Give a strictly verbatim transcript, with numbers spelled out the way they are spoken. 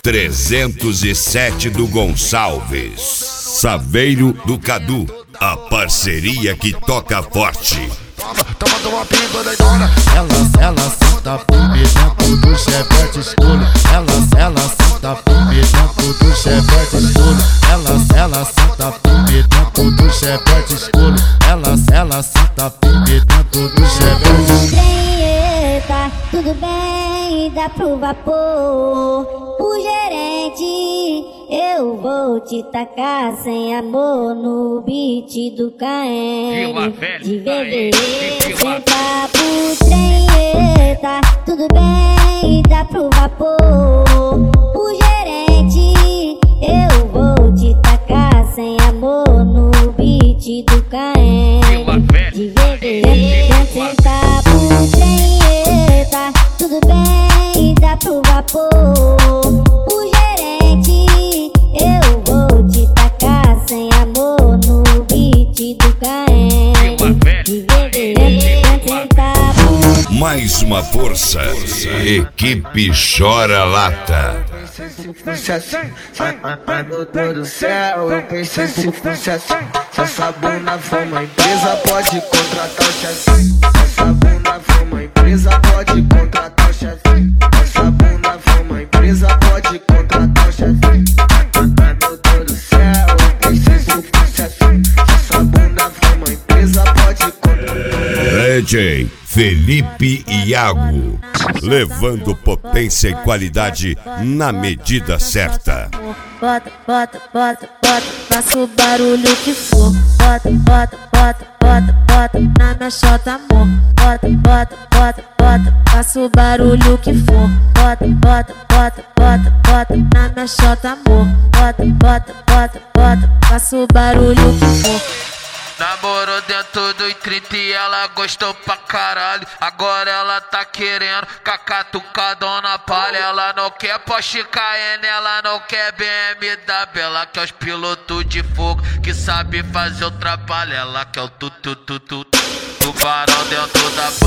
trezentos e sete do Gonçalves, Saveiro do Cadu, a parceria que toca forte. Toma, toma, pinga doidona. Ela, ela senta por mim dentro do chevette escuro. Ela, ela senta por mim dentro do chevette escuro. Ela, ela senta por mim dentro do chevette escuro. Ela, ela senta por mim dentro do chevette escuro. Eita, tudo bem, dá pro vapor. O gerente, eu vou te tacar sem amor no beat do K M. De V D, senta pro trem. Eita, tudo bem, dá pro vapor. O gerente, eu vou te tacar sem amor no beat do K M. De V D, senta pro trem. Eita, tudo bem, dá pro vapor. O gerente, eu vou te tacar sem amor no beat do K M. De V D, senta pro. Mais uma força, equipe Chora Lata. Se fosse assim, ai meu Deus do céu, eu pensei se fosse assim. Se essa bunda for uma empresa, pode contratar o chefe. Se essa bunda for uma empresa, pode contratar o chefe. Se essa bunda for uma empresa, pode contratar o chefe. Ai meu Deus do céu, eu pensei se fosse assim. Se essa bunda for uma empresa, pode contratar. D J Felipe Iago, levando potência e qualidade na medida certa. Bota, bota, bota, bota, faça o barulho que for. Bota, bota, bota, bota, bota, na minha chota, amor. Bota, bota, bota, bota, faça o barulho que for. Bota, bota, bota, bota, bota, na minha chota, amor. Bota, bota, bota, bota, faça o barulho que for. Namorou dentro do trinta e ela gostou pra caralho. Agora ela tá querendo cacatucadona palha. Ela não quer Porsche Cayenne, ela não quer B M W. Ela quer os pilotos de fogo que sabe fazer o trabalho. Ela quer o tu tu tu tu tubarão dentro da